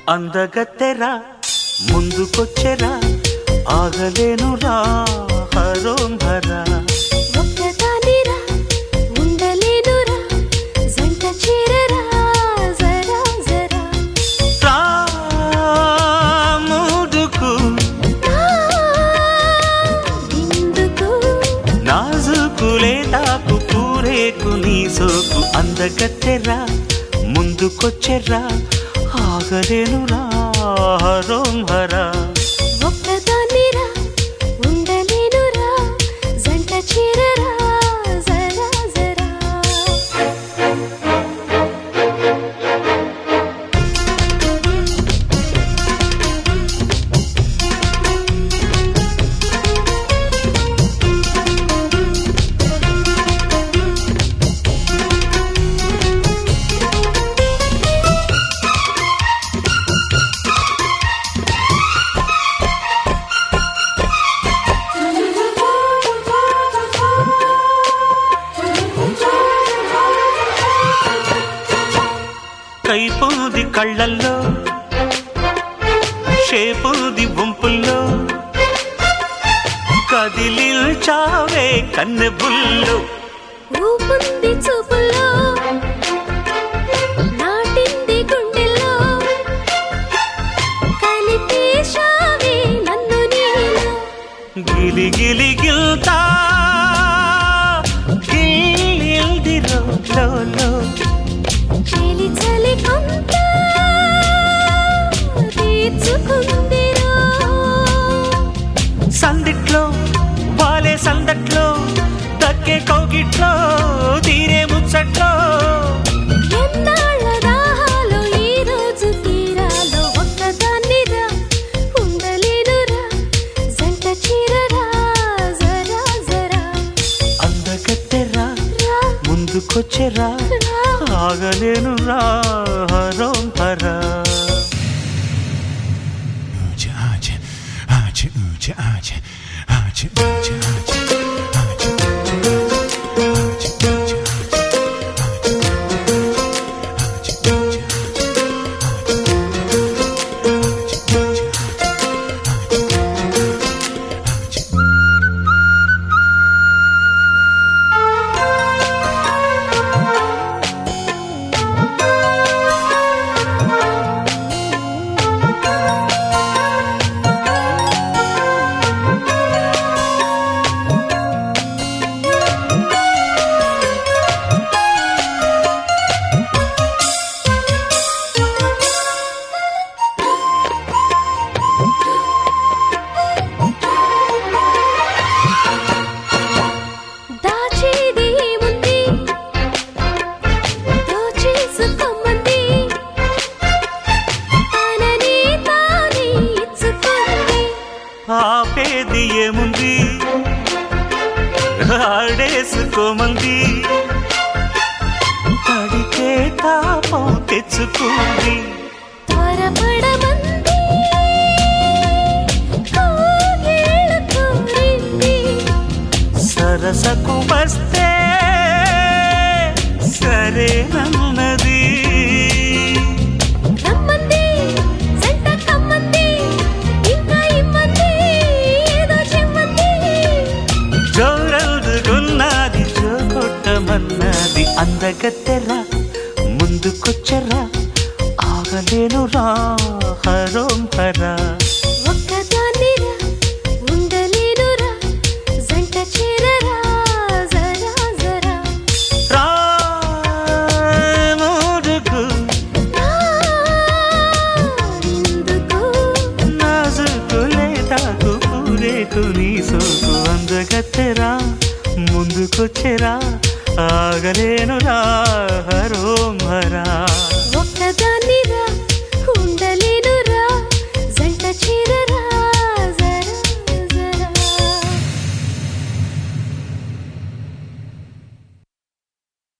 అందగత్తెరా ముందుకొచ్చెరా ఆగలేనురా హరోంభరా ఒక్కదానిరా ఉండలేనురా జంట చేరరా జరా జరా రాముదుకు ఇందుకు నాజుకులే తాకు పూరేకు నీ సోకు అందగత్తెరా ముందుకొచ్చెరా ఆగలేనురా హరోంభరా ఒక్కదానిరా ఉండలేనురా జంట చేరరా జరా జరా కైపోది కళ్ళల్లో షేపోది వంపుల్లో కదిలిల్చావే కన్నెబుల్లో ఊపుంది చూపుల్లో నాటింది గుండెల్లో కలిపేశావే నన్ను నీలో గిలి గిలి గిల్తా గిల్దిరో లో చెలి చలి కొంత తీర్చుకుందిరో సందిట్లో వాలే సందట్లో దక్కే కౌగిట్లో తీరే ముచ్చట్లో ఎన్నాళ్ళ దాహాలో ఈ రోజు తీరాలో ఒక్కదాన్నిరా ఉండలేనురా జంట చేరరా జరా జరా అందగత్తెరా రా ముందుకొచ్చెరా రా ఆగలేనురా హరోంభరా దాచేది ఏముంది దోచేసుకోమంది తనని తానే ఇచ్చుకుంది ఆపేది ఏముంది ఆడేసుకోమంది తడికే తాపం తెచ్చుకుంది త్వరపడమంది కోగేళ్ళు కోరింది సరసకు వస్తే సరేనన్నది రమ్మంది జంట కమ్మంది ఇంకా ఇమ్మంది ఏదో చెమ్మంది జోరదుగున్నది జోకొట్టమన్నది అందగత్తెరా ముందుకొచ్చెరా ఆగలేనురా హరోంభరా ఒక్కదాన్నిరా ఉండలేనురా జంట చేరరా జరా జరా రాముదుకు ఇందుకు నాజుకులే తాకు పూరేకు నీ సోకు అందగత్తెరా ముందుకొచ్చెరా ఆగలేనురా హరోంభరా